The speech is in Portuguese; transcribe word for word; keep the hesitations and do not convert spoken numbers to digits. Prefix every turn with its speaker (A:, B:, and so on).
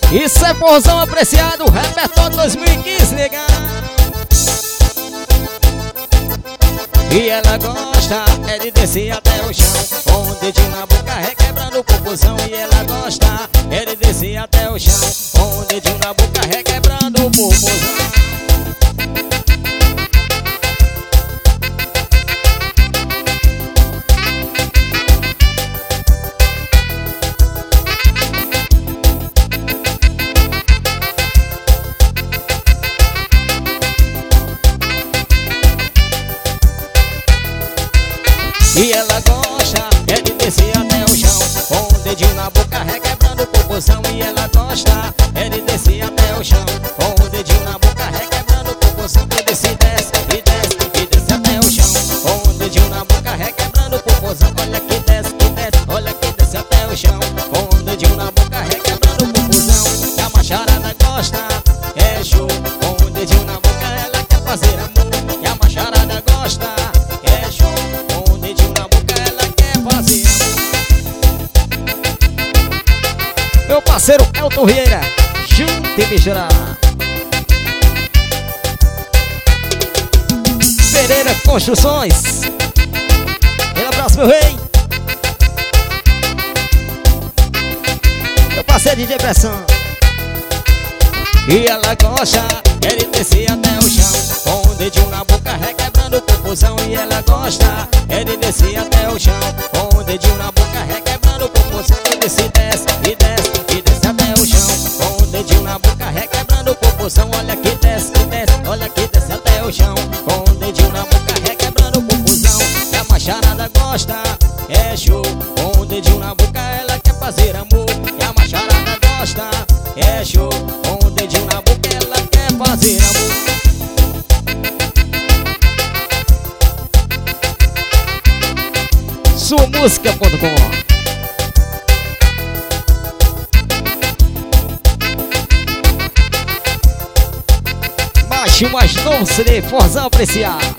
A: Isso é forrozão apreciado, repertório dois mil e quinze, nega. E ela gosta é de descer até o chão, com o dedinho na boca requebrando o popozão. E ela gosta é de descer até o chão, com o dedinho na boca requebrando o popozão. E ela gosta é de descer até o chão, com o dedinho na boca requebrando o popozão. E ela gosta é de descer até o chão, com o dedinho na boca requebrando o popozão. E desce, desce, e desce, e desce até o chão, com o dedinho na boca requebrando o popozão. Olha que desce, que desce, olha que desce até o chão, com o dedinho na boca requebrando o popozão. E a macharada gosta, é show, com o dedinho na boca ela quer fazer amor. E a macharada gosta, é show, com o dedinho na boca ela quer fazer amor. Meu parceiro Elton Vieira, junto e misturar. Pereira Construções, aquele abraço, meu rei. Meu parceiro D J Pressão. E ela gosta é de descer até o chão, com o dedinho na boca requebrando o popozão. E ela gosta é de descer até o chão, com o dedinho na boca requebrando o popozão. E desce, desce, e desce, e desce até o chão, com o dedinho na boca requebrando o popozão. Olha que desce, que desce, olha que desce até o chão, com o dedinho na boca requebrando o popozão. E a macharada gosta, é show, com o dedinho na boca ela quer fazer amor. E a macharada gosta, é show, com o dedinho na boca ela quer fazer amor. Sua música ponto com. Baixe o mais novo C D Forrozão apreciado.